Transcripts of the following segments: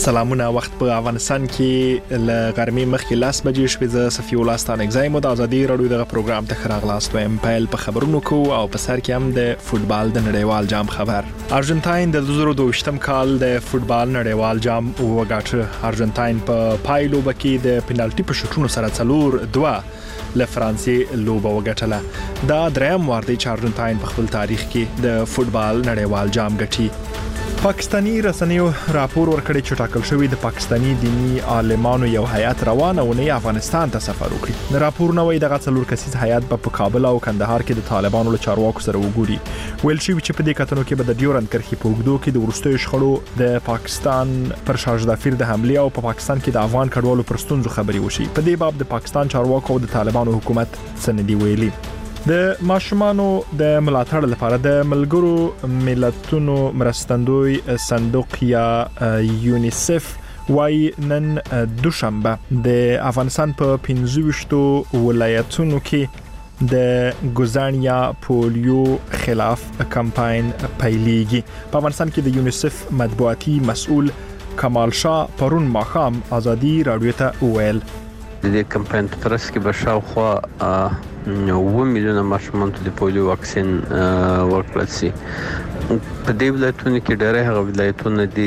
سلامونه. وخت په افغانستان کې ل غرمې مخکې 10 بجې شپې ز صفي ولستان اگزایم د ازادي رادیو دغه پروګرام ته خراغلاست و امپایل په خبرونو کو او په سر کې هم د فوتبال د نړیوال جام خبر. ارجنټاین د 2022م کال د فوتبال نړیوال جام وګاټه. ارجنټاین په پایلو بکی د پنالټي په شوټونو سره 4-2 له فرانسې لوبه وګټله. دا دریم وار دی چې ارجنټاین په خپل تاریخ کې د فوتبال نړیوال جام ګټي. پاکستانی رسنیو راپور ورکړی چې ټاکل شوی د پاکستانی دینی عالمانو یو هیئت روانه ونی افغانستان ته سفر وکړي. د راپور نوې دغه څلور کسیز هیئت په کابل او کندهار کې د طالبانو له چارواکو سره وګوري. ویل شوی چې په دې کتنو کې به د ډیورند کرښې په اوږدو کې د ورستیو شخړو د پاکستان پر شاهزادافیر د حمله او په پاکستان کې د افغان کډوالو پر ستونزو خبري وشي. په دې باب د پاکستان چارواکو او د طالبانو حکومت سندي ویلي. د ماشومانو د ملاتړ لپاره د ملګرو ملتونو مرستندوی صندوق یا یونیسف وای نن دوشنبه د افغانستان په 15 ولایتونو کې د ګوزانیا پولیو خلاف کمپاین پیلېږي. په افغانستان کې د یونیسف مطبوعاتي مسؤل کمال شاه پرون ماښام ازادي رادیو ته ویل د دې کمپاین په ترڅ کې به شاوخوا 9 میلیونه ماشومان ته د پولیو واکسین ورکړل شي. په دې ولایتونو کې ډېر هغه ولایتونه دي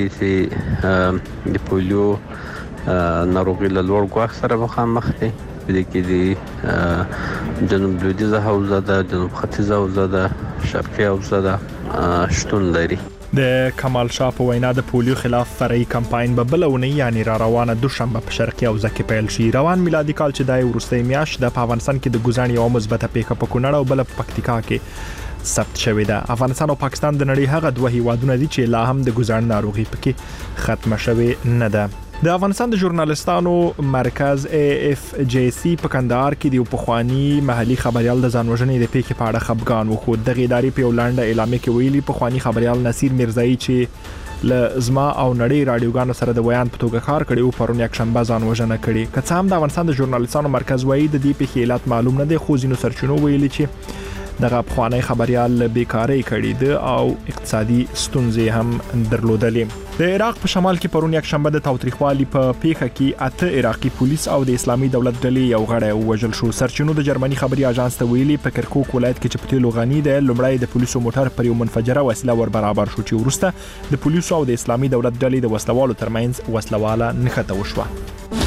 چې د پولیو ناروغي له لوړ ګواښ سره مخامخ دي. په دې کې د جنوب لویدیځه حوزه ده، جنوب ختیځه حوزه ده، شرقي حوزه ده شتون لري. د کمال شاه په وینا د پولیو خلاف فرعي کمپاین به بلونه یعنی را روانه دوشنبه په شرقي حوزه کې پیل شي. روان میلادي کال چې دای ورستۍ میاشت د افغانستان کې د ګوزان یو مثبته پیښه په کونړ او بل په پکتیکا کې ثبت شوې ده. افغانستان او پاکستان د نړۍ هغه دوه هیوادونه دي چې لا هم د ګوزان ناروغي پکې ختمه شوې نه ده. د افغانستان د ژورنالستانو مرکز AFJC په کندهار کې د پخوانی محلي خبريال د ځانوژنې د پیښې په اړه خبرګان وخو. د ادارې په ولاندې اعلامیه کې ویلي پخوانی خبريال نصیر میرزایی چې لزما او نړۍ رادیوګانو سره د بیان په توګه کار کړي او پرون یک شنبه ځانوژنه کړي. که څه هم د افغانستان د ژورنالستانو مرکز وایي د دې پیښې علت معلوم نه دی، خو ځینو سرچینو ویلي چې دغه پخوانی خبريال بیکاری کړي ده او اقتصادي ستونزې هم درلودلې. د عراق په شمال کې پرون یک شنبه د تاوتریخوالي په پیښه کې 8 عراقي پولیس او د اسلامي دولت ډلې یو غړی وژل شو. سرچینو د جرمني خبري اژانس ته ویلي په کرکوک ولایت کې چې پټیلو غنی د لومړی د پولیسو موټر پر یو منفجره وسیله ور برابر شو چې ورسته د پولیسو او د اسلامي دولت ډلې د وسلوالو ترمنځ وسلواله نښته وشوه.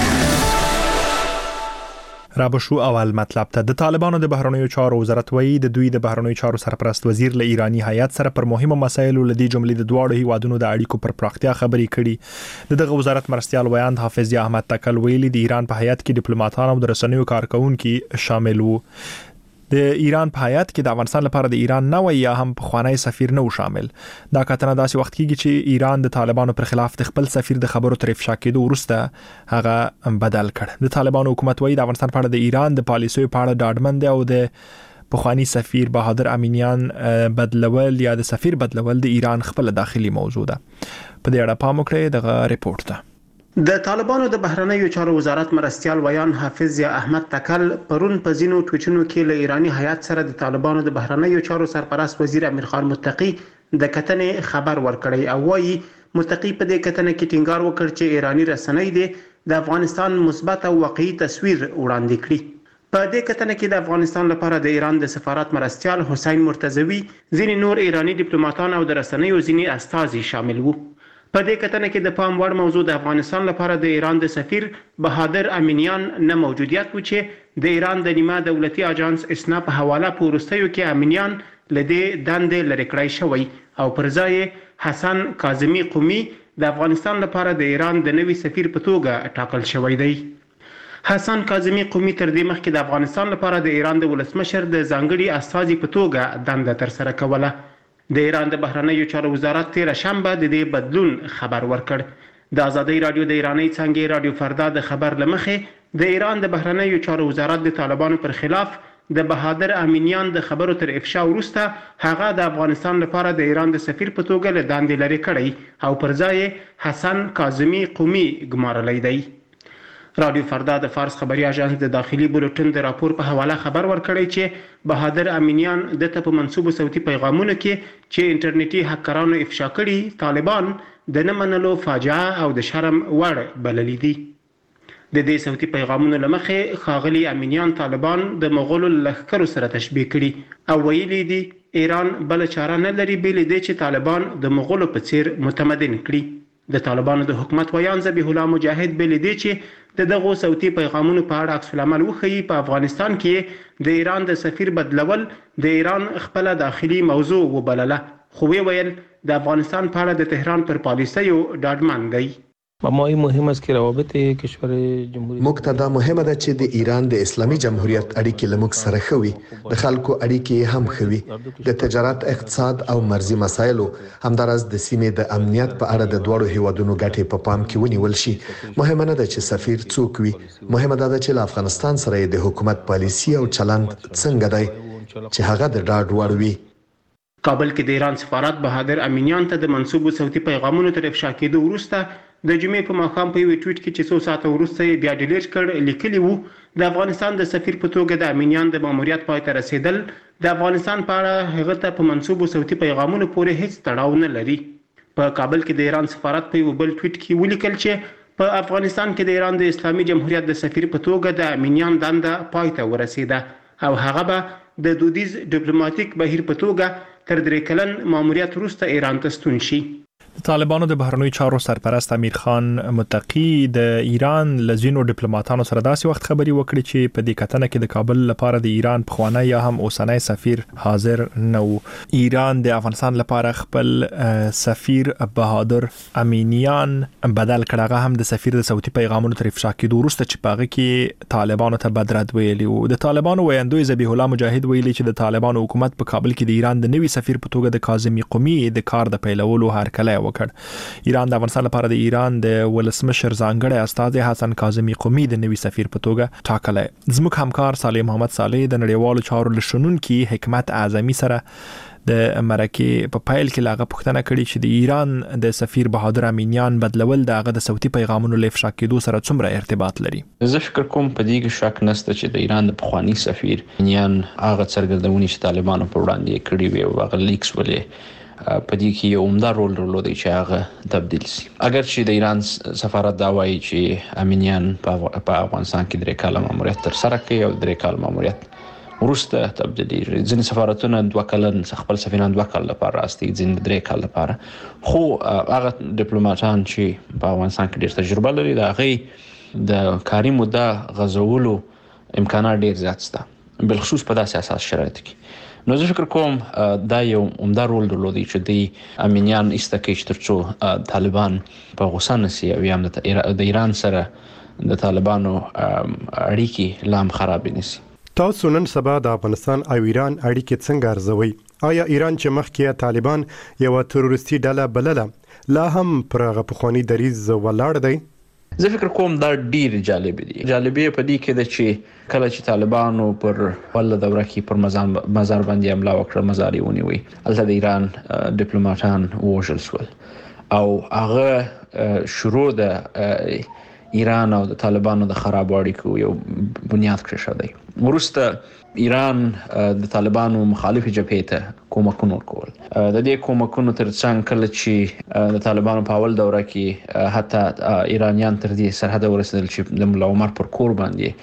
رابشو اول مطلب ته د طالبانو د بهرنیو چارو وزارت وایي د دوی د بهرنیو چارو سرپرست وزیر له ایرانی هیئت سره پر مهمو مسایلو لدی جملې د دواړو هیوادونو د اړیکو پر پراختیا خبرې کړي. دغه وزارت مرستيال ویاند حافظ احمد تکل ویلي د ایران په هیئت کې ډیپلوماټان او د رسنیو کارکونکو شامل وو. د ایران په هیئت کې د افغانستان لپاره د ایران نوې یا هم پخوانی سفیر نه شامل. دا کتنه داسې وخت کېږي چې ایران د طالبانو پر خلاف د خپل سفیر د خبرو تر افشا کېدو وروسته هغه بدل کړ. د طالبانو حکومت وایي د افغانستان په اړه د ایران د پالیسیو په اړه ډاډمن دی او د پخوانی سفیر بهادر امینیان بدلول یا د سفیر بدلول د ایران خپل داخلي موضوع ده. په دې اړه پام وکړئ دغه ریپورت ته. د طالبانو د بهرنیو چارو وزارت مرستيال ویان حافظ احمد تکل پرون په ځینو ټویټونو کې له ایرانی هیئت سره د طالبانو د بهرنیو چارو سرپرست وزیر امیر خان متقی د کتنې خبر ورکړی او وایي متقی په دې کتنه کې ټینګار وکړ چې ایرانی رسنۍ د افغانستان مثبت او واقعي تصویر وړاندې کړي. په دې کتنه کې د افغانستان لپاره د ایران د سفارت مرستيال حسین مرتضوی، ځینې نور ایرانی ډیپلوماټان او د رسنیو ځینې استازي شامل وو. په دې کتنه کې د پام وړ موضوع د افغانستان لپاره د ایران د سفیر بهادر امینیان نه موجودیت و چې د ایران د نیمه دولتي اژانس اسنا په حواله پورستیو کې امینیان لدې دندې لری کړای شوی او پر ځای حسن کاظمی قومي د افغانستان لپاره د ایران د نوي سفیر په توګه ټاکل شوی دی. حسن کاظمی قومي تر دې مخکې د افغانستان لپاره د ایران د ولسمشر د ځانګړي استازي په توګه دنده تر سره کوله. د ایران د بهرنیو چارو وزارت تیر شنبه د دې بدلون خبر ورکړ. د ازادي رادیو د ایرانی څنګه رادیو فردا د خبر لمخې د ایران د بهرنیو چارو وزارت د طالبانو پر خلاف د بهادر امینیان د خبرو تر افشا وروسته هغه د افغانستان لپاره د ایران د سفیر په توګه له دندې لري کړی او پر ځای حسن کاظمی قومي ګمارلی دی. رادیو فردا د فارس خبري اژانس د داخلي بولټن د راپور په حواله خبر ورکړی چې بهادر امینیان د ته په منسوبو صوتي پیغامونو کې چې انټرنیټي هکرانو افشا کړي طالبان د نه منلو فاجعه او د شرم وړ بللی دي. د دې صوتي پیغامونو لمخې ښاغلي امینیان طالبان د مغولو لښکرو سره تشبیه کړي او ویلي دي ایران بل چاره نه لري بل دې چې طالبان د مغولو په څیر متمدن کړي. د طالبانو د حکومت ویان ذبیح الله مجاهد بل دې چې د دغه صوتي پیغامونو په اړه عکس العمل وښیي. په افغانستان کې د ایران د سفیر بدلول د ایران خپل داخلي موضوع وبلله، خو ویل د افغانستان په اړه د تهران پر پالیسیو ډاډمن دی. موږ ته دا مهمه ده چې د ایران د اسلامي جمهوریت اړیکې له موږ سره ښه وي، د خلکو اړیکې هم ښه وي، د تجارت، اقتصاد او مرزي مسایلو همداراز د سیمې د امنیت په اړه د دوړو هیوادونو ګټې په پام کې ونیول شي. مهمه نه ده چې سفیر څوک وي، مهمه ده چې له افغانستان سره د حکومت پالیسی او چلند څنګه دی چې هغه د ډاډ وړ وي. کابل کې د ایران سفارت بهادر امینیان ته د منسوبو صوتي پیغامونو تر افشا کېدو وروسته د جمعې په ماښام په یو ټویټ کې چې 100 ساعته وروسته یې بیا ډیلیټ کړ لیکلي وو د افغانستان د سفیر په توګه د امینیان د ماموریت پای ته رسیدل د افغانستان په اړه هغه ته په منسوبو صوتي پیغامونو پورې هیڅ تړاو نه لري. په کابل کې د ایران سفارت په یو بل ټویټ کې ولیکل چې په افغانستان کې د ایران د اسلامي جمهوریت د سفیر په توګه د امینیان دنده پای ته ورسیده او هغه به د دودیز ډیپلوماټیک بهیر په توګه تر 3 کلن ماموریت وروسته ایران ته ستون شي. د طالبانو د بهرنیو چارو سرپرست امیر خان متقی د ایران لزینو ډیپلوماټانو سره داسې وخت خبري وکړي چې په دې کتنه کې د کابل لپاره د ایران پخوانی یا هم اوسنی سفیر حاضر نه وو. ایران د افغانستان لپاره خپل سفیر بهادر امینیان بدل کړ، هغه هم د سفیر د صوتي پیغامونو تر افشا کېدو وروسته چې په هغه کې طالبانو ته بدرد ویلي وو. د طالبانو ویاندوی ذبیح الله مجاهد ویلي چې د طالبانو حکومت په کابل کې د ایران د نوي سفیر په توګه د کاظمي قومي د کار د پیلولو هرکلی وکړ. ایران د افغانستان لپاره د ایران د ولسمشر ځانګړی استازی حسن کاظمي قومي د نوي سفیر په توګه ټاکلی. زموږ همکار صالح محمد صالح د نړیوالو چارو لشنونکي حکمت اعظمي سره د مرکه په پایل کې لاغه پوښتنه کړې چې د ایران د سفیر بهادر امینیان بدلول د هغه د صوتي پیغامونو لفشا کېدو سره څومره ارتباط لري. زه فکر کوم په دې کې شک نشته چې د ایران د پخوانی سفیر امینیان هغه څرګندونې چې طالبانو پر وړاندې کړې وي او هغه لیکس ولې په دې کې یو عمده رول درلودي چې هغه تبدیل شي. اگر چې د ایران سفارت دا وایي چې امینیان په افغانستان کې 3 کاله ماموریت تر سره کوي او 3 کاله ماموریت وروسته تبدیلېږي. ځینې سفارتونه 2 کلن خپل سفیران 2 کال لپاره راستي، ځینې 3 کال لپاره. خو هغه ډیپلوماټان چې په افغانستان کې ډېر تجربه لري د هغه د کاري موده غځولو امکانات ډېر زیات شته، بلخصوص په داسې اساس شرایطو کې. نو زه فکر کوم دا یو عمده رول درلودي چې د امینیان استکیش ترڅو طالبان په غوسه نشي او هم د ایران سره د طالبانو اړیکې لام خراب نشي. تاسو نن سبا د افغانستان او ایران اړیکې څنګه ارزوي؟ آیا ایران چې مخکې طالبان یو تروریستي ډله بلله لا هم پر هغه پخوانی دریځ ولاړ دی؟ زه فکر کوم دا ډیر جالب دي. جالبې په دې کې ده چې کله چې طالبانو پر ول دوره کې پر مزار باندې حمله وکړه، مزار یې ونیوی، هلته د ایران ډیپلوماټان وژل شول او هغه شروع د ایران او د طالبانو د خراب اړیکو یو بنیاد کېښودی. وروسته ایران د طالبانو مخالف جبهې ته کومکونه ورکول. د دې کومکونو ترڅنګ کله چې د طالبانو په اول دوره کې حتی ایرانیان تر دې سرحد ورسېدل چې د ملا عمر پر کور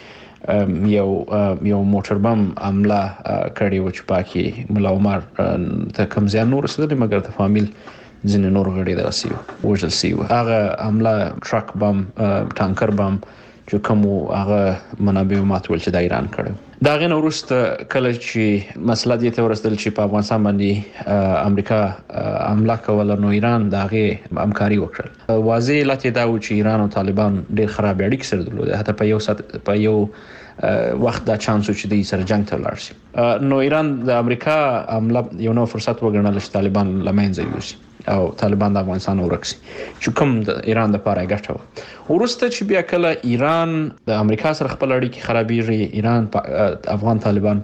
باندې یو موټر بم حمله کړې و چې پاکي ملا عمر ته کم زیان نور رسېدلی، مګر د فامیل ځینې نور غړي دغسې وژل شوي. هغه حمله ټرک بم، ټانکر بم چې کوم هغه منابع ماتول چې د ایران کړو. دا غن وروسته کله چې مسله دې ته ورسېدل چې په افغانستان باندې امریکا حمله کوله، نو ایران د هغې همکاري وکړل. واضح علت یې دا و چې ایران او طالبان ډېر خراب اړیکې سره درلودې، حتی په یو وخت دا چانس و چې دوی سره جنګ ته ولاړ شي. نو ایران د امریکا حمله یو نوی فرصت وګڼله چې طالبان له منځه یوسي او طالبان د افغانستان ورک شي، چې کوم د ایران لپاره ګټه وه. وروسته چې بیا کله ایران د امریکا سره خپل اړیکې خرابېږي، ایران افغان طالبان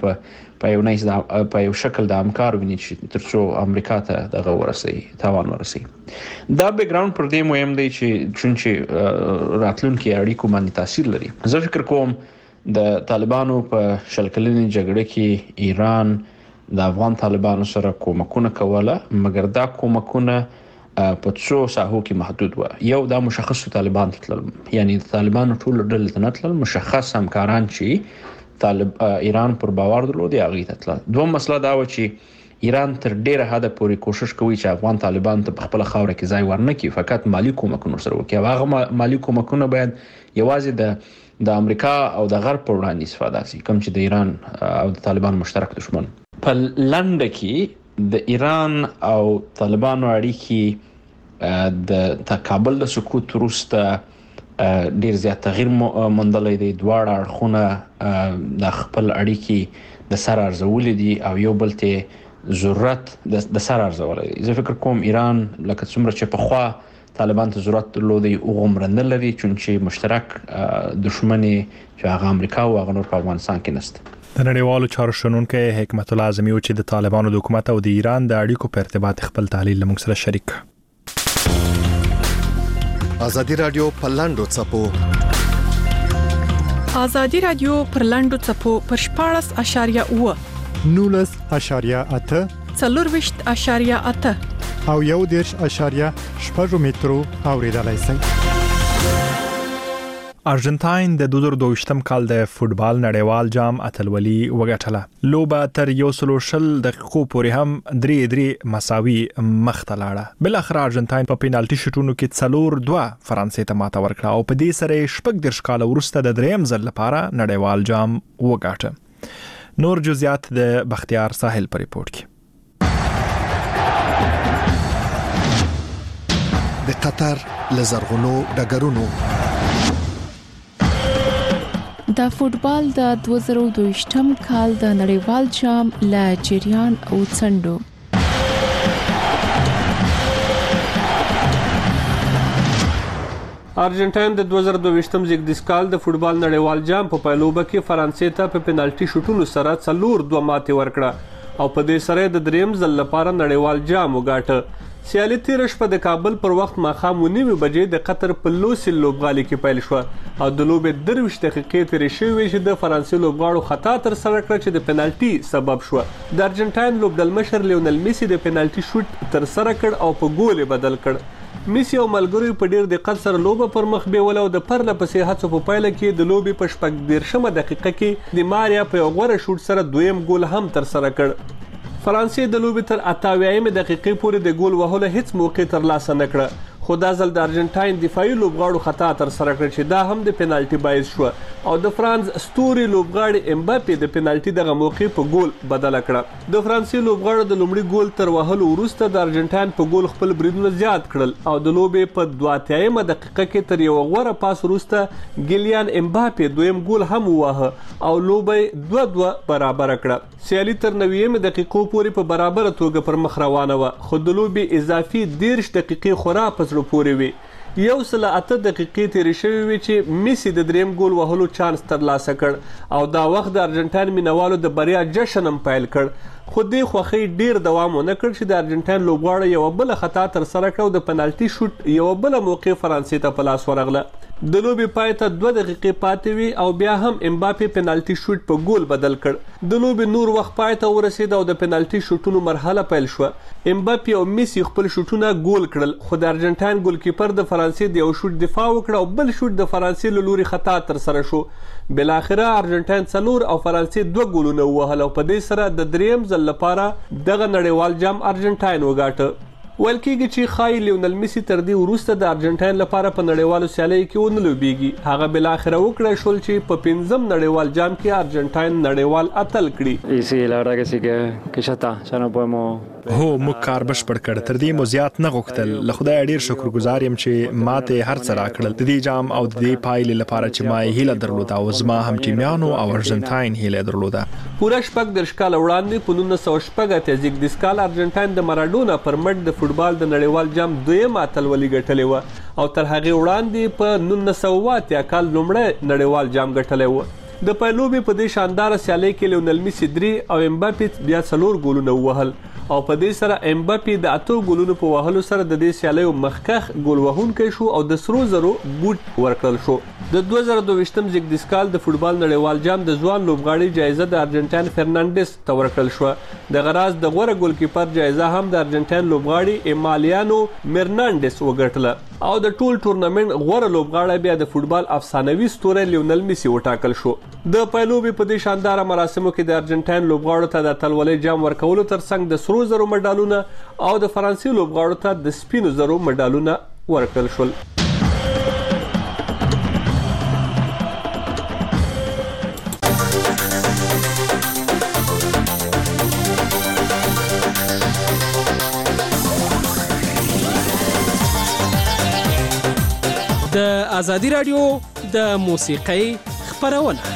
په یو شکل د همکار ویني چې ترڅو امریکا ته دغه ورسوي، تاوان ورسوي. دا بیک ګراوند پر دې مهم دی چې چونچې راتلونکي اړیکو باندې تاثیر لري. زه فکر کوم د طالبانو په 20 کلنې جګړه کې ایران د افغان طالبانو سره کومکونه کوله، مګر دا کومکونه په څو ساحو کې محدود و. یو دا مشخص طالبان تل، یعنی طالبان ټول ډلې ته نتل مشخص همکاران چې ایران پر باور درلود هغه تل. دوم مسله دا و چې ایران تر ډیره حد پورې کوشش کوي چې افغان طالبان ته خپل خاور کې ځای ورنکړي، فقط مالی کومکونه سره وکړي. هغه مالی کومکونه باید یوازې د امریکا او د غرب پر وړاندې استفاده شي، کوم چې د ایران او د طالبان مشترک دشمن. په لنډه کې د ایران او طالبانو اړیکې د کابل د سقوط وروسته ډیر زیات تغییر موندلی دی. دواړه اړخونه د خپل اړیکې د سر ارزولې دي او یو بل ته ضرورت د سر ارزولې دي. زه فکر کوم ایران لکه څومره چې پخوا طالبان ته ضرورت درلودي هغومره نه لري، چون چې مشترک دشمن چې هغه امریکا او هغه نور په افغانستان کې نشته. د نړیوالو چارو شنونکو حکمت الله اعظمي او چې د طالبانو د حکومت او د ایران د اړیکو په ارتباط خپل تحلیل لموږ سره شریک. ازادي رادیو په لاندو چپو ازادي رادیو پر لاندو چپو پر 14.8 19.8 24.8 او 1.8 مترو اوریدلای شئ. ارجنټاین د 2022م کال د فوتبال نړیوال جام اتلولي وګټله. لوبه تر 120 دقیقو پورې هم 3 مساوي مخته لاړه. بل اخر ارجنټاین په پینالټي شوټونو کې 4-2 فرانسې ته ماته ورکړه او په دې سره 14 کال وروسته د دریم ځل لپاره نړیوال جام وګاټه. نور جزئیات د بختیار ساحل پر ریپورت کې. د قطر لزرغونو ډګرونو د فوتبال د 2022م کال د نړیوال جام لا جریان او څنډو. ارجنټاین د 2022م زیږدیز کال د فوتبال نړیوال جام په پایلوبه کې فرانسې ته په پینالټي شوټونو سره 4-2 ماتې ورکړه او په دې سره د دریم ځل لپاره نړیوال جام وګاټه. سیالي تیر شپه د کابل پر وخت ماښام 9 بجې د قطر په لوسیل لوبغالي کې پیل شو او د لوبې 23 دقیقې تیرې شوې چې د فرانسې لوبغاړو خطا تر سره کړ چې د پینالټي سبب شو. د ارجنټاین لوبډلمشر لیونل میسی د پینالټي شوټ تر سره کړ او په ګول بدل کړ. میسی او ملګرو په ډیر دقت سره لوبه پر مخ بیول او د پرله پسې هڅو په پایله کې د لوبې په 14 دقیقه کې د ماریا په غوړه شوټ سره دویم ګول هم تر سره کړ. فرانسې د لوبې تر 88 دقیقې پورې د ګول وهلو هیڅ موقع تر لاسه نه کړه، خو دا ځل د ارجنټاین دفاعي لوبغاړو خطا تر سره کړ چې دا هم د پینالټي باعث شو او د فرانس ستوري لوبغاړي امباپي د پینالټي دغه موقع په ګول بدل کړه. د فرانسې لوبغاړو د لومړي ګول تر وهلو وروسته د ارجنټاین په ګول خپل بریدونه زیات کړل او د لوبې په 82 دقیقه کې تر یو غوړه پاس وروسته ګیلیان امباپي دویم ګول هم ووهه او لوبې 2-2 برابر کړه. سیالي تر 90 دقیقو پورې په برابر توګه پر مخ روانه و، خو د لوبې اضافي 10 دقیقې خورا په پورې وي. 108 دقیقې تیرې شوې وي چې میسی د دریم ګول وهلو چانس ترلاسه کړ او دا وخت د ارجنټاین مینوالو د بریا جشن هم پیل کړ، خو دې خوښۍ ډیر دوام ونه کړ چې د ارجنټاین لوبغاړو یو بل خطا تر سره کړ او د پنالټي شوټ یو بل موقع فرانسې ته په لاس ورغله. د لوبې پای ته 2 دقیقې پاتې وي او بیا هم امباپي پنالټي شوټ په ګول بدل کړ. د لوبې نور وخت پای ته ورسید او د پنالټي شوټونو مرحله پیل شو. امباپي او میسی خپل شوټونه ګول کړل، خو د ارجنټاین ګولکیپر د فرانسې د یو شوټ دفاع وکړ او بل شوټ د فرانسې له لوري خطا تر سره شو. بل اخره ارجنټاین 4 او فرانسې 2 ګولونه وهل او په دې سره د دریم ځل لپاره دغه نړیوال جام ارجنټاین وګاټه. ویل کېږي چې خای لیونل میسی تر دې وروسته د ارجنټاین لپاره په نړیوالو سیالیو کې ونه لوبېږي. هغه بل اخره وکړای شول چې په 5م نړیوال جام کې ارجنټاین نړیوال اتل کړي. هو موږ کار بشپړ کړ، تر دې مو زیات نه غوښتل. له خدای ډیر شکرګزار یم چې ماته هر څه راکړل. د دې جام او د دې پایلې لپاره چې ما هیله درلوده او زما هم ټیمیانو او ارجنټاین هیله درلوده. پوره 14 کال وړاندې په 1980 زیږدیز کال ارجنټاین د مارادونا پر مټ د فوتبال د نړیوال جام دویم اتلولي ګټلې و او تر هغه وړاندې په 1980 کال لومړی نړیوال جام ګټلی و. د پایلوبې په دې شاندار سیالي کې لیونل میسی 3 او امباپي بیا 4 ګولونه ووهل او په دې سره امباپي د 8 ګولونو په وهلو سره د دې سیالي مخکخ ګول وهونکی شو او د سرو زرو بوټ ورکړل شو. د 2022م زیږدیز کال د فوټبال نړیوال جام د ځوان لوبغاړي جایزه د ارجنټاین فرنانديز ته ورکړل شو. د غراز د غوره ګولکیپر جایزه هم د ارجنټاین لوبغاړي ایمالیانو مرنانديز وګټله او د ټول ټورنمنت غوره لوبغاړی بیا د فوټبال افسانوي ستوری لیونل میسی وټاکل شو. د پایلوبې په دې شاندار مراسمو کې د ارجنټاین لوبغاړو ته د اتلولۍ جام ورکولو ترڅنګ د سرو زرو مډالونه او د فرانسې لوبغاړو ته د سپینو زرو مډالونه ورکړل شول. د ازادي رادیو د موسیقۍ خبرونه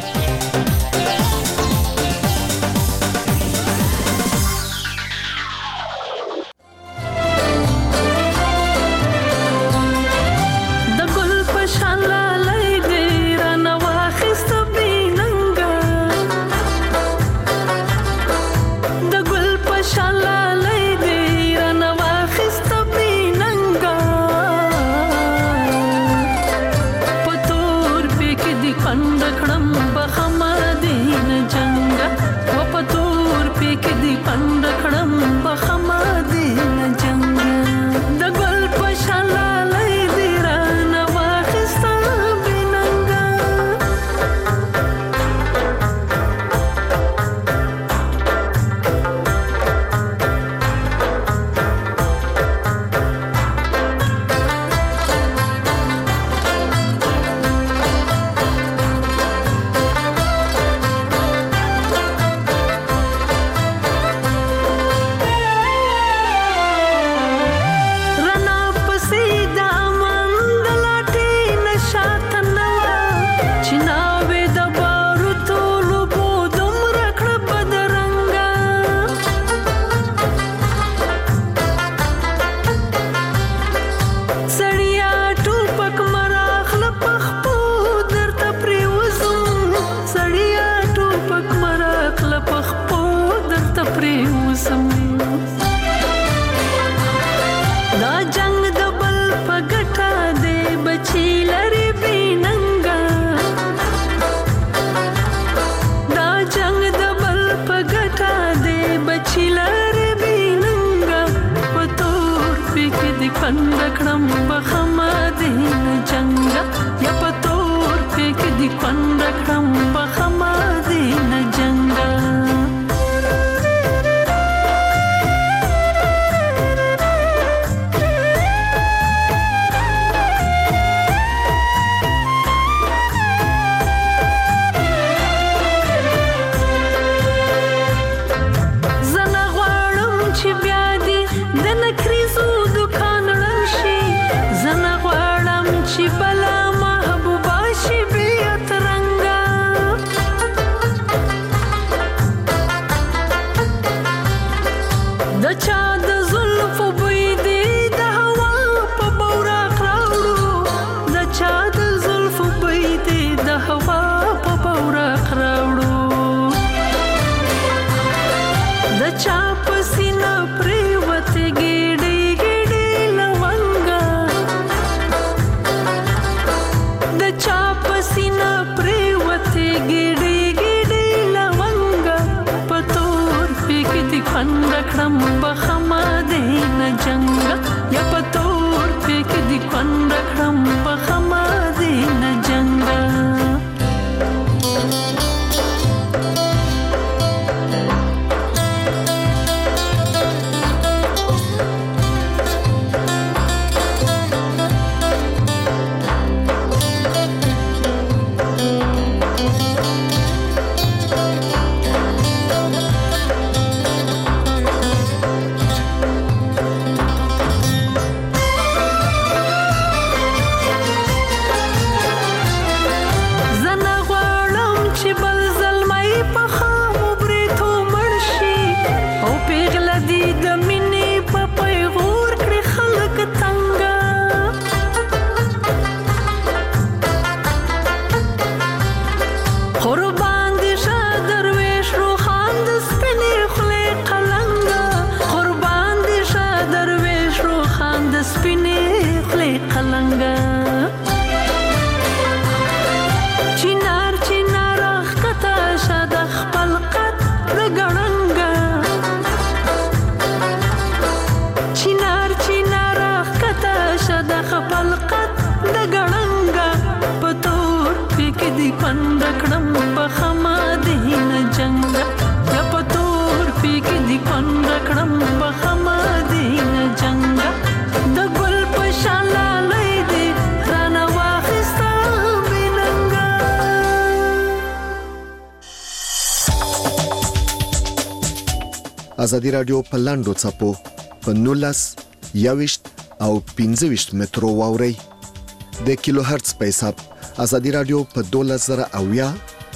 ازادي رادیو په لاندو چپو په 19 21 او 25 مترو واوري د کیلو هرتز په حساب ازادي رادیو په 12000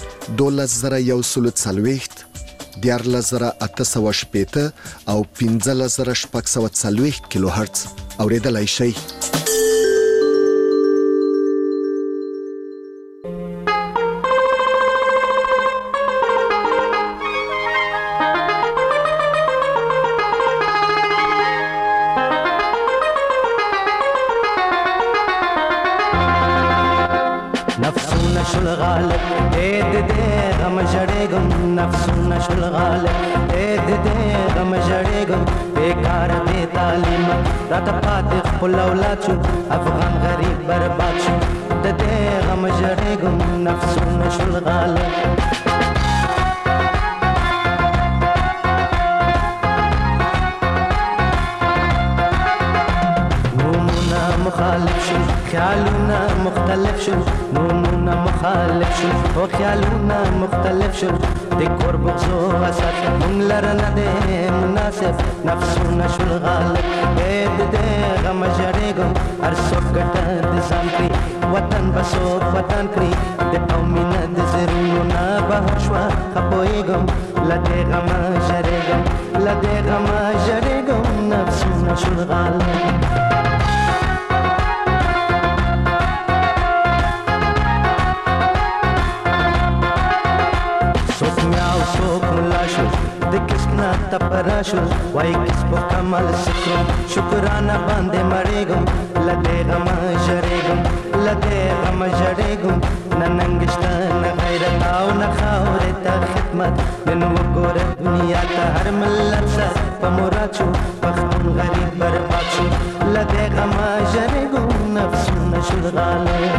12140 14880 او 15640 کیلو هرتز اوریدلای شئ. افغان غریب برباد شو د دې غم جړېګم نفسونه شول غالب نومونه مخالف شو خیالونه مختلف شو نومونه مخالف شو او خیالونه مختلف شو د کور بغزو وسط مونږ لره نه دی مناسب نفسونه شول غالب د دې غم جړېګم هر څوک ګټه د ځان کړي وطن بسوک وطن کړي د قومینه د زرونو نه بهر شوه خپویږم له دې غمه ژړېږم له دې غمه ژړېږم نفسونه شول غالب تپراشو وای کس په کمال شکر شکرانه باندې مړېږم لدې غم ژړېږم لدې غم ژړېږم ننګشته نه غیرت او نه خاورې ته خدمت نن وګوره دنیا ته هر ملت سر په مراد شو پښتون غریب برباد شو لدې غم ژړېږم نفسونه شول غالب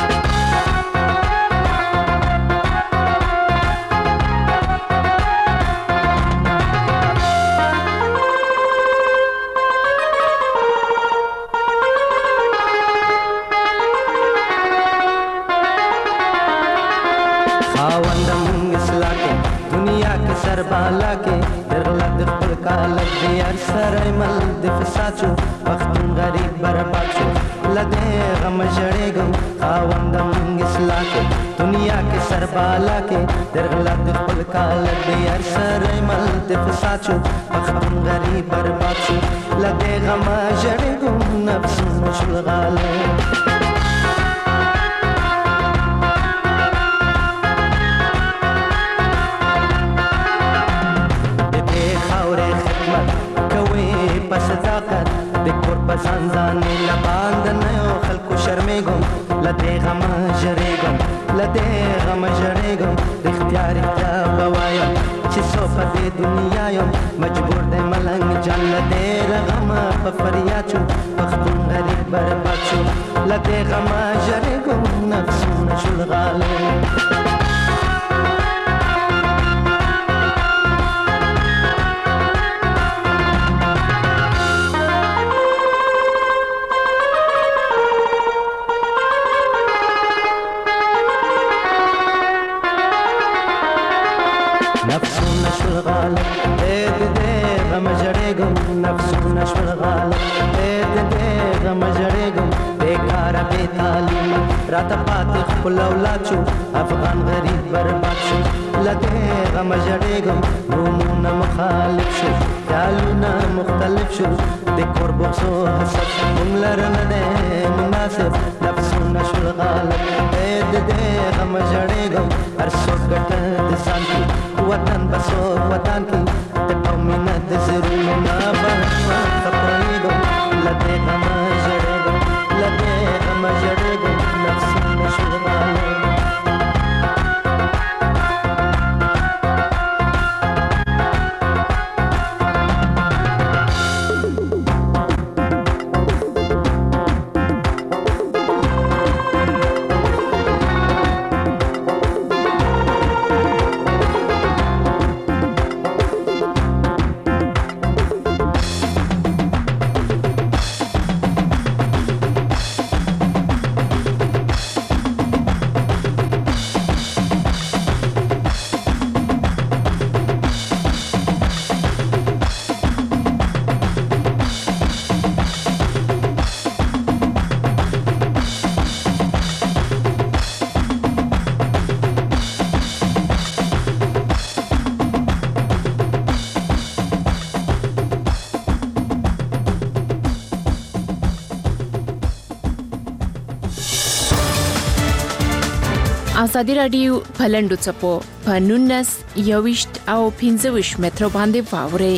بالا کې درغله د خپل کالک دی هر سره مل د فساد شو پښتون غریب برباد شو لدې غم ژړېږم خاوندم اصلاح کې دنیا کې سر بالا کې درغله د خپل کالک دی هر سره مل د فساد شو پښتون غریب برباد شو لدې غم ژړېږم نفسونه شول غالب صداقت د کور په ځانځانې لباند نه یو خلکو شرمېږم لدې غم ژړېږم لدې غم ژړېږم رښتیا رښتیا به وایم چې څو په دې دنیا یم مجبور دی ملنګ جان لدې غمه په فریاد شو پښتون غریب برباد شو لدې غم ژړېږم نفسونه شول غالب نفسونه شول غالب دې غم ژړېږم بیکاره بې تعلیم راته پاتې خپل اولاد شو افغان غریب برباد شو له دې غم ژړېږم نومونه مخالف شو خیالونه مختلف شو د کور بغزو حسد مونږ لره نه دی مناسب نفسونه شول غالب دې غم ژړېږم هر څوک ګټه د ځان کړي وطن بسوک وطن کړي د قومینه د زرونو نه بهر شوه خپویږم له دې غم ژړېږم له دې غم ژړېږم نفسونه شول غالب ازادي رادیو پلندو چپو په 19 یوشت او 15 متر باندې واوري.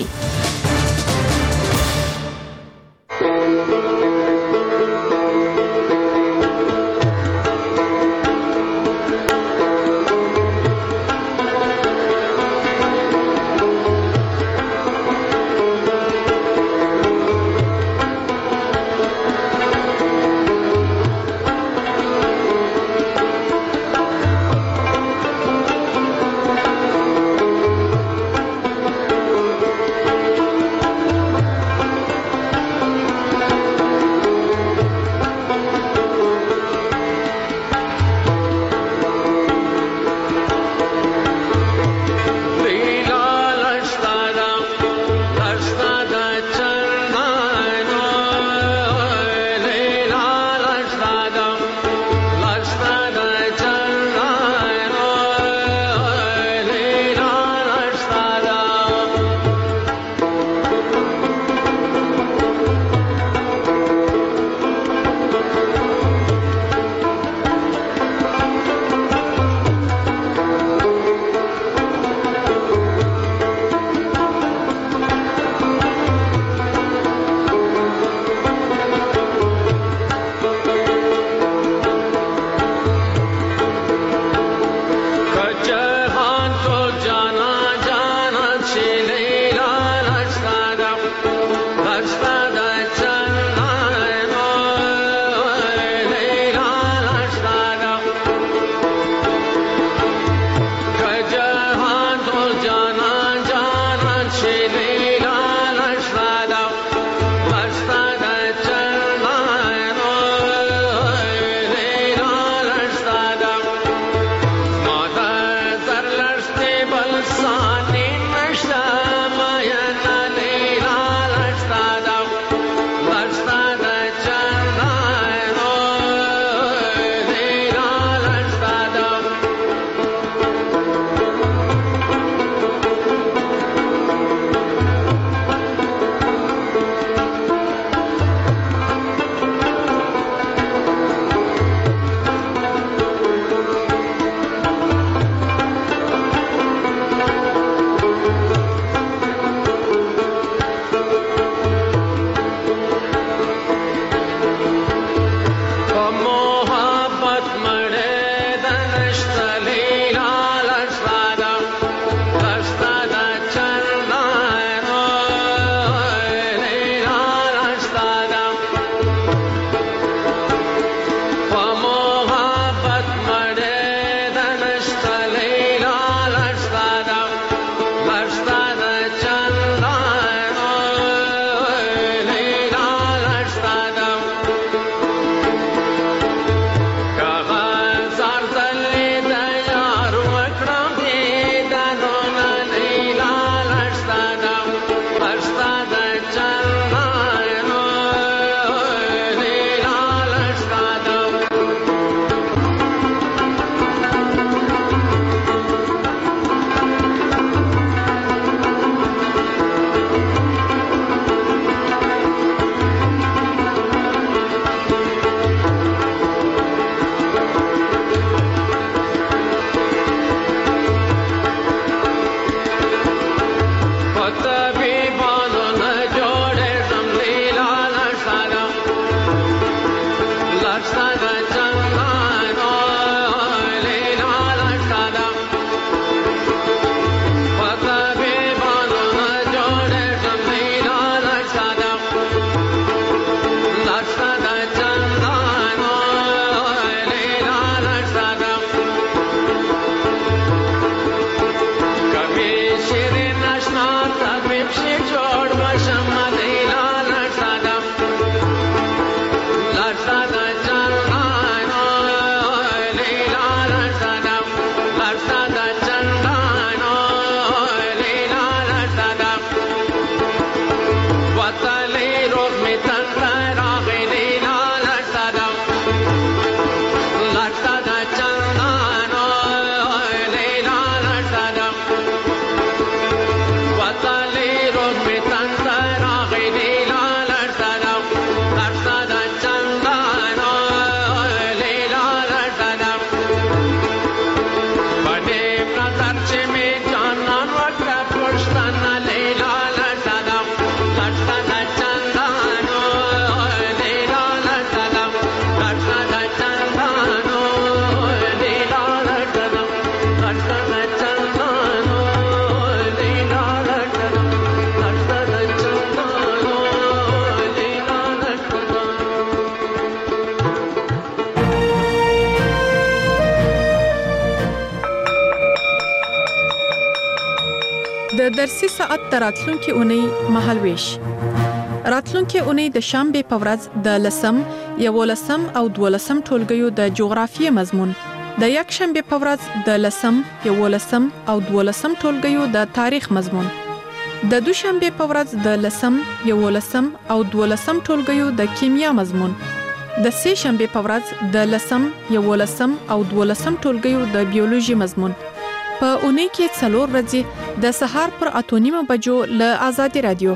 ساعت د راتلونکي اونۍ مهالويش. راتلونکي اونۍ د شنبه په ورځ د 10 11 او 12 ټولګیو د جغرافیې مضمون، د یک شنبه په ورځ د 10 11 او 12 ټولګیو د تاریخ مضمون، د دوشنبه په ورځ د 10 11 او 12 ټولګیو د کیمیا مضمون، د سه شنبه په ورځ د 10 11 او 12 ټولګیو د بیولوژي مضمون. په اونۍ کې 4 ورځې د سهار پر 8:30 بجو له آزادي رادیو.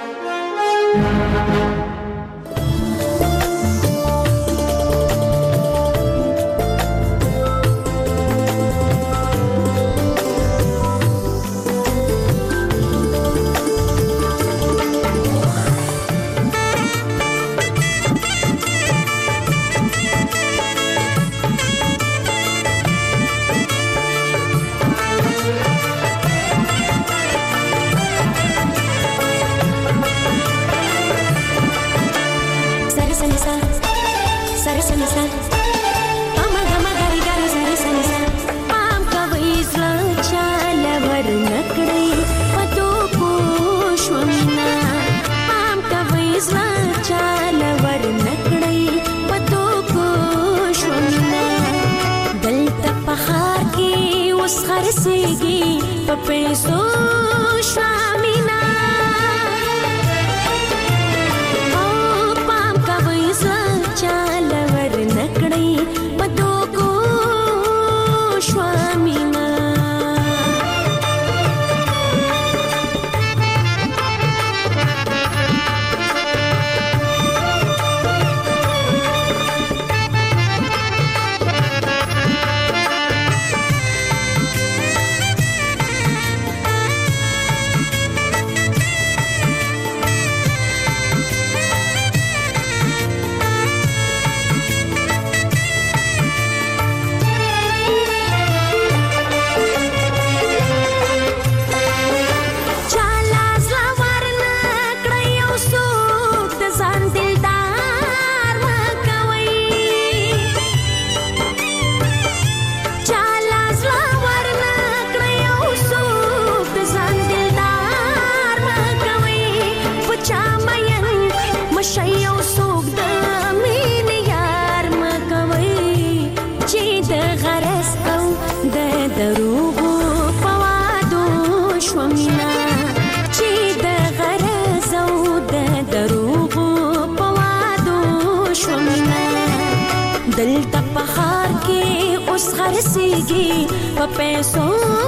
دلته په خار کې اوس خرڅېږي په پیسو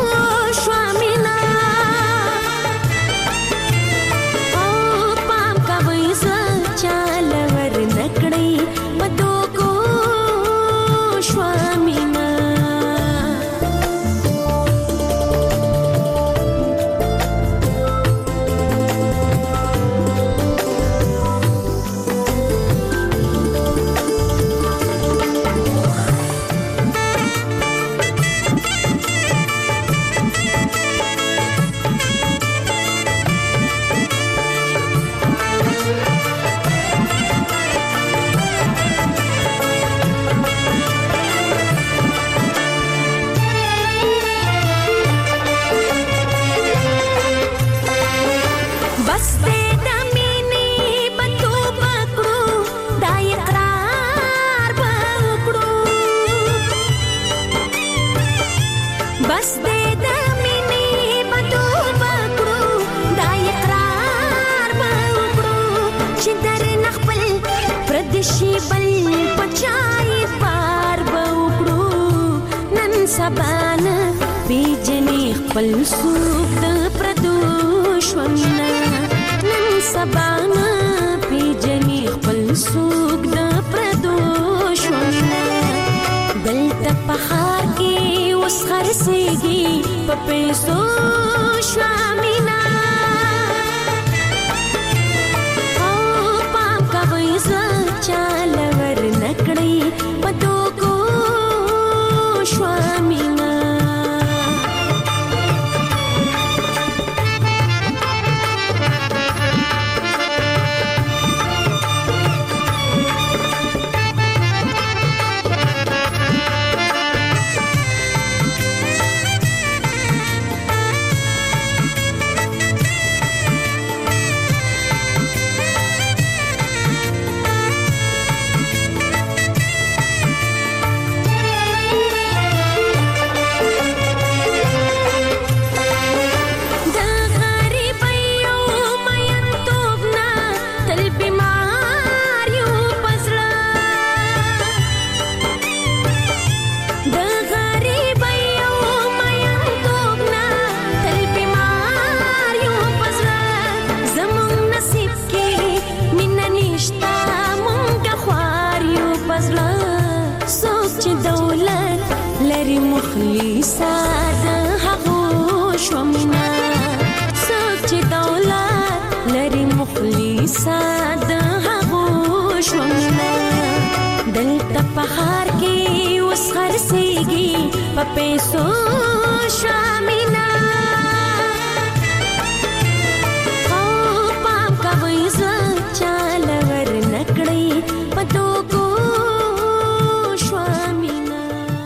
شوه مینا او پام کوئ زړه چاله ور نه کړئ په دوکو شوه مینا سبانا بیجنی خپل سوک د پردوش ومنا نن سبانا بیجنی خپل سوک د پردوش ومنا دلته پخار کې اوس خرڅېږي په پیسو شوامینا او پام کوئ زړه چاله ور نه کړئ په دوکو شوامینا لري مخلصا د هغو شومنا دلته په ښار کې اوس خرڅېږي په پیسو شامینا او پام کوئ ځوان چاله ور نکړئ په توکو شوامینا.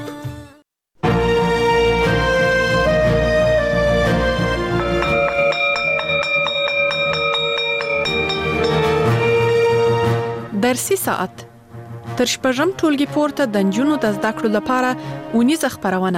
درسي ساعت تر شپږم ټولګي پورته د نجونو د زده کړو لپاره اونیزه خپرونه.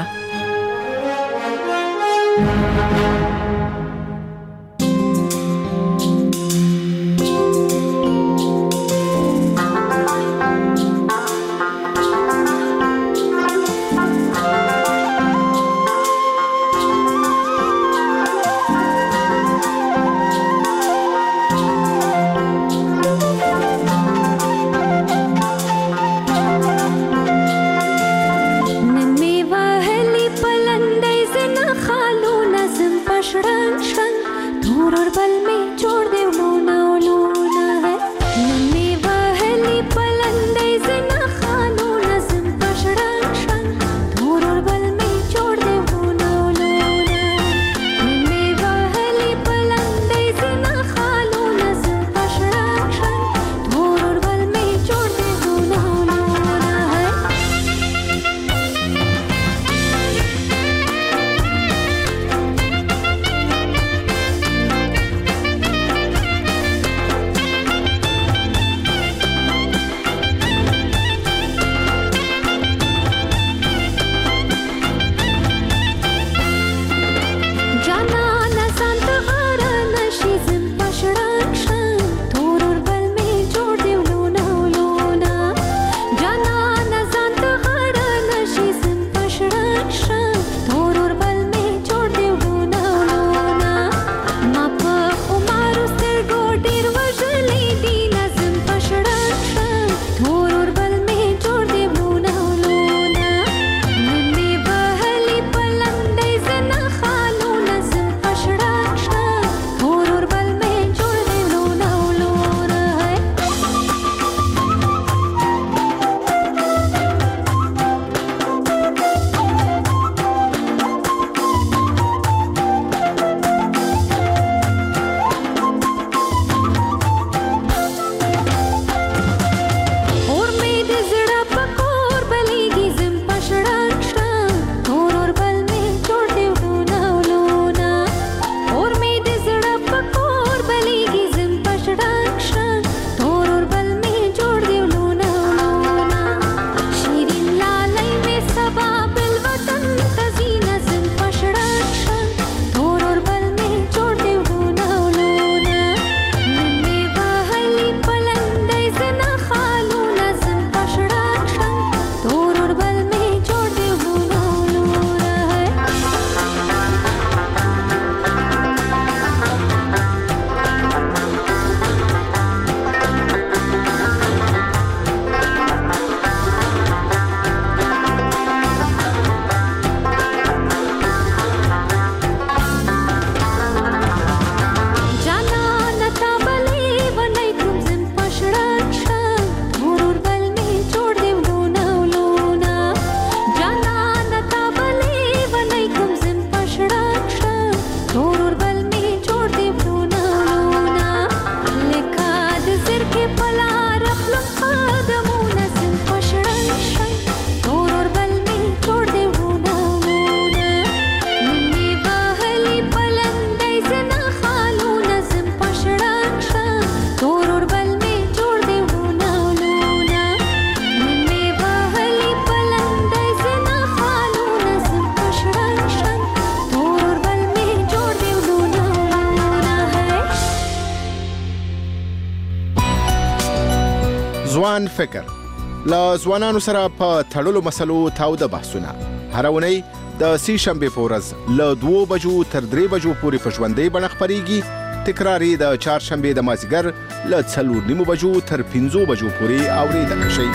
ځوان فکر لا ځوانانو سره په تړلو مسلو تاوده بحثونه هر اونۍ د سې شنبې په ورځ له 2 بجو تر 3 بجو پورې په ژوندۍ بڼه خپرېږي. تکراري د چهارشنبې د مازدیګر له 4:30 بجو تر 5 بجو پورې اورېدل شي.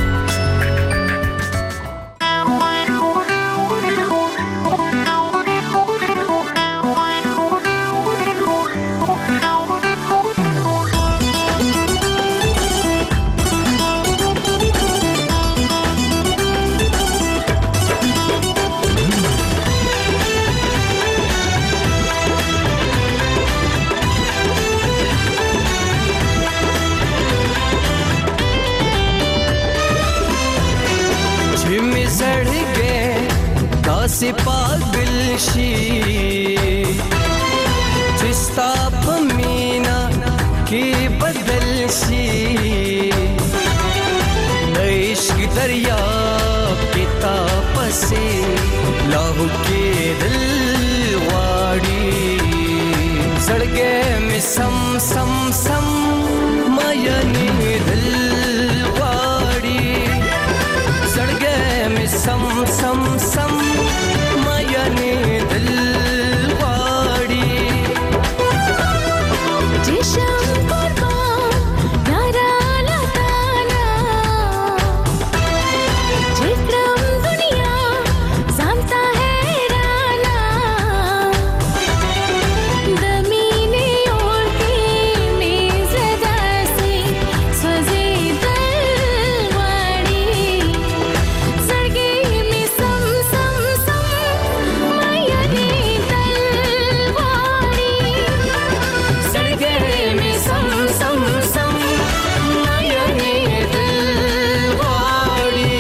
داسې پاگل شي چې ستا په مینا کې بدل شي د عشق دریاب کې تا پسې لاهو کې دل غواړي زړګی مې سم سم سم مینې دل غواړي زړګی مې سم سم سم مینې دل غواړي جشم قربان یارا لتانا جکرم دنیا سامتا حیرانا دمینی اور کی میز داسی سوزی دل واری زرگی می سم سم سم مایانی دل واری زرگی می سم سم سم مایانی دل واری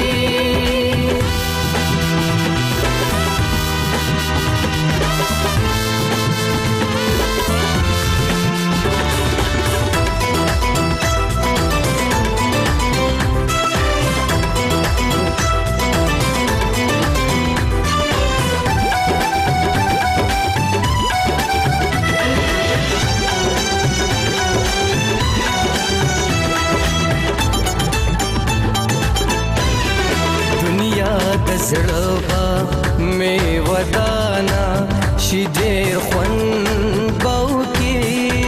دنیا د زړه با مې ودانا شي ډېر خوند به وکړي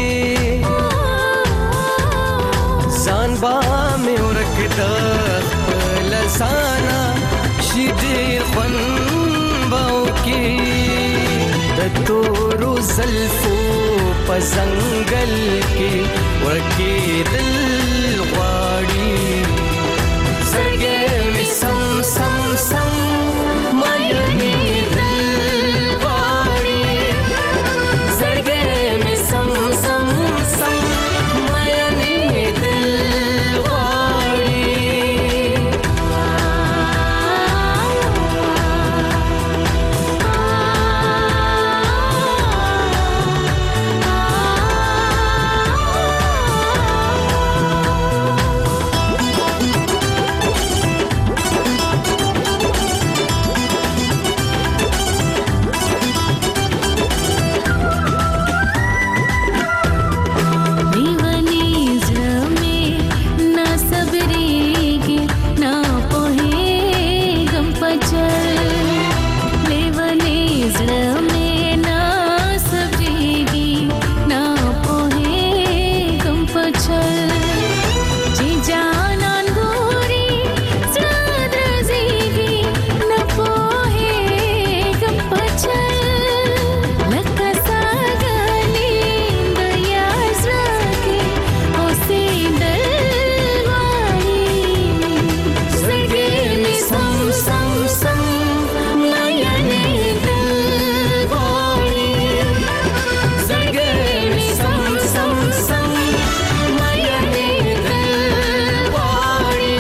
ځان به مې ورک د خپل ځانه شي ډېر خوند به وکړي د تورو زلفو په ځنګل کې ورکېدل غواړي زړګی مې سم سم سم مینې دل غواړي زړګی مې سم سم سم مینې دل غواړي دیوانی زړه مې نا صبرېږي نا پوهېږم په چل لیونی زړه مې نا صبرېږي نا پوهېږم په چل چې جانان ګوري زړه درزېږي نه پوهېږم په چل لکه ساګانې د یار زړه کې اوسېدل غواړي زړګی مې سم سم سم مینې دل غواړي زړګی مې سم سم سم مینې دل غواړي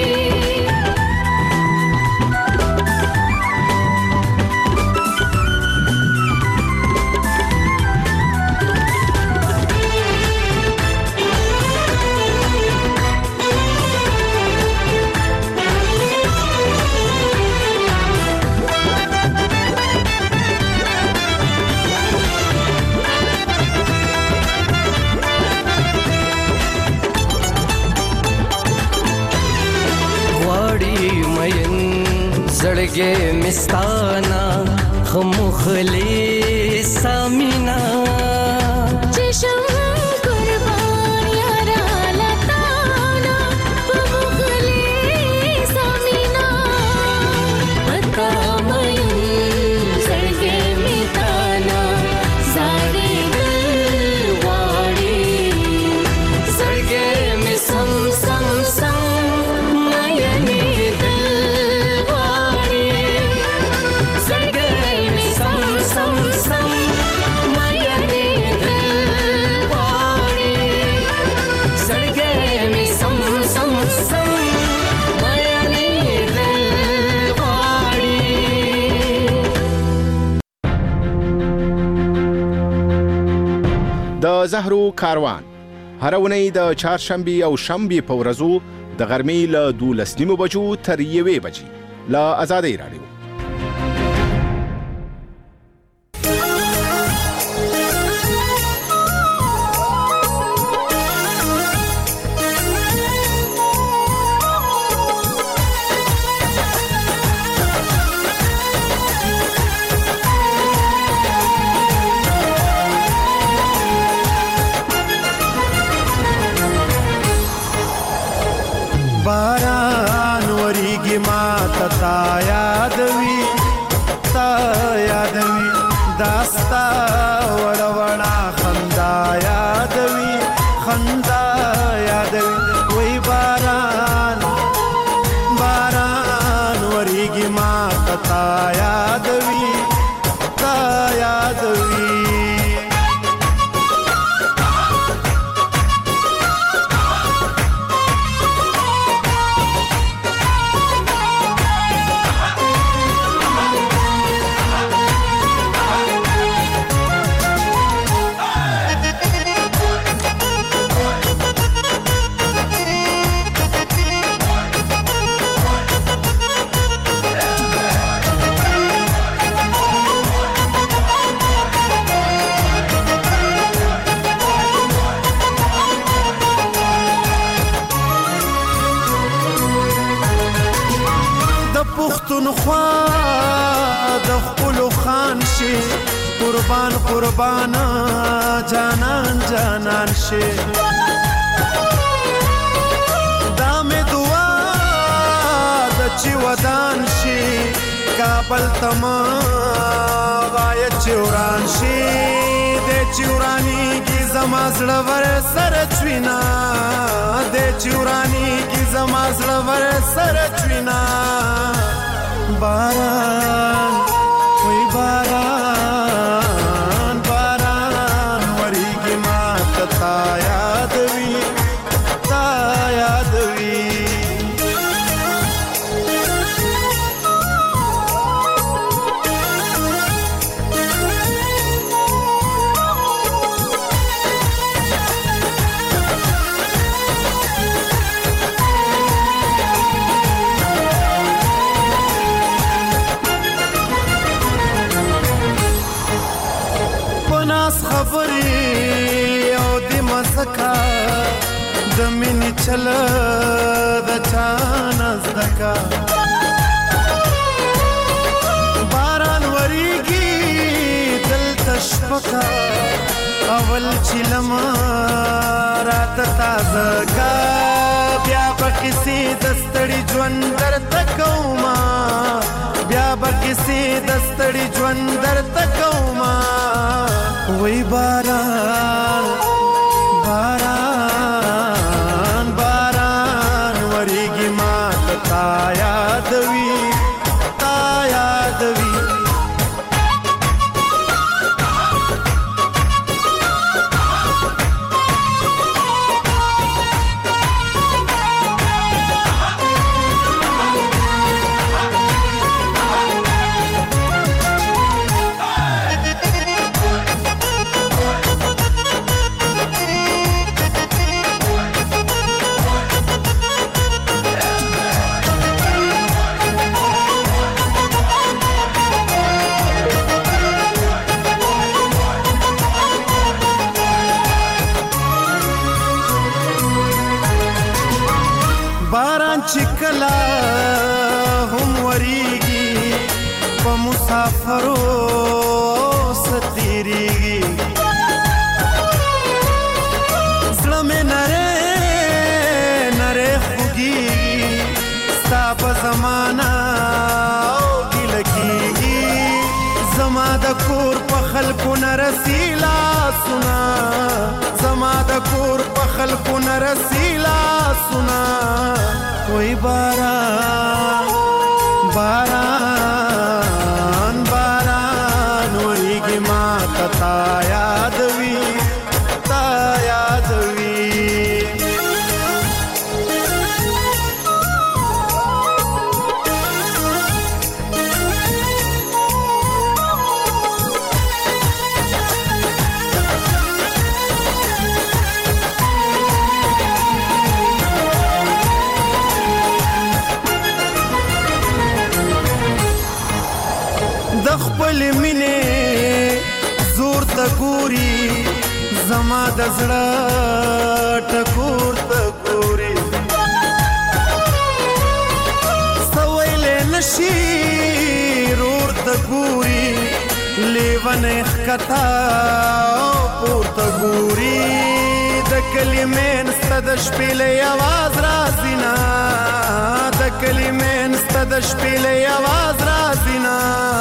غواړي مین زړګی مې ستانا خمخلې سامینا چشم قربان یارا لتانا په مغلي سامینا پتا مې زړګی مې تانا زاري دل غواړي زړګی مې سم سم سم مینې دل غواړي زړګی مې سم سم سم مینې زهرو کاروان هر اونۍ د چهارشنبې او شنبې په ورځو د غرمې له 12:30 بجو تر 1 بجې له آزادۍ راډیو. باران وریږي ما تا یادوي داستا وړه وړه خندا یادوي وای باران وریږي ما تا یادوي پښتونخوا د خپل خان شي قربان جانان شي دا مې دعا د چې ودان شي کابل تما وای چوران شي د چورانی کی زما زړه ور سر چوینا د چورانی کی زما زړه ور سر چوینا باران وای باران وریږي ما تا یادوي خبرې او د مسکا د مینې چل د چانه زدکا باران وریږي دلته شپکا اول چې لمه راته تازه کا بیا به کیسې د ستړي ژوند درته کومه وای باران وریږي ما تا یادوي چکلا هم وریږي په مسافرو ستیریږي زړه مې نره خوږیږي ستا په زمانه او ګیله کېږي زما د کور په خلکو نه رسي لاسونه وای باران وریږي ما تا یادوي ته ګوري زما د زړه ټکور ته ګوري سویلې نشي رور ته ګوري لیونه ښکتا پورته ګوري د کلمې نسته د شپېلې اواز راځي نه د کلمې نسته د شپېلې اواز راځي نه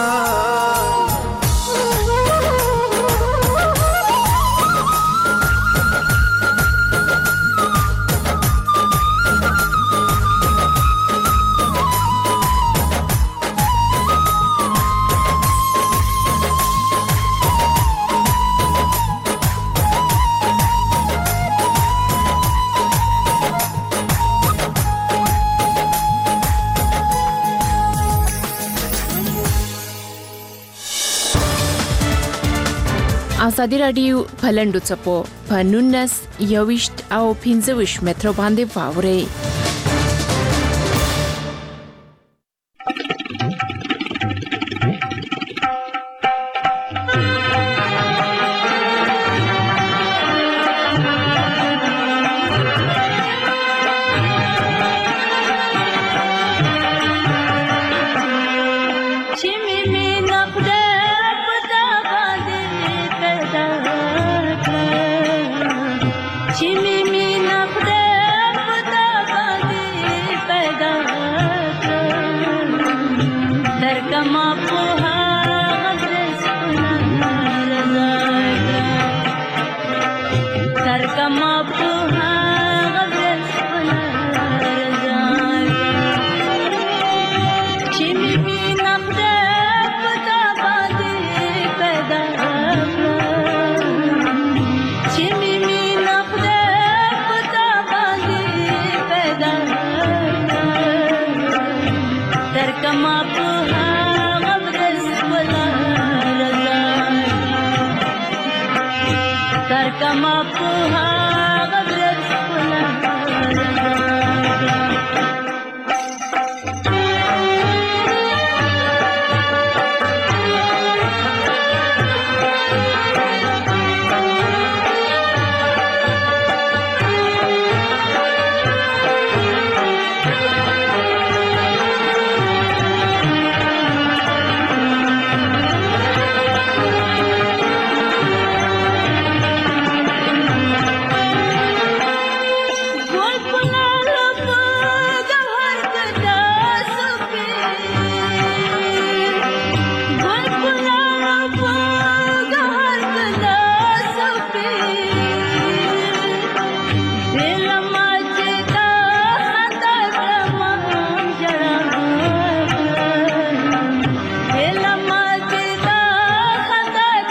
ازادي رادیو پلندو چپو په 19 21 او 25 متر باندې واوري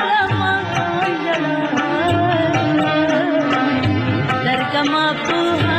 Come up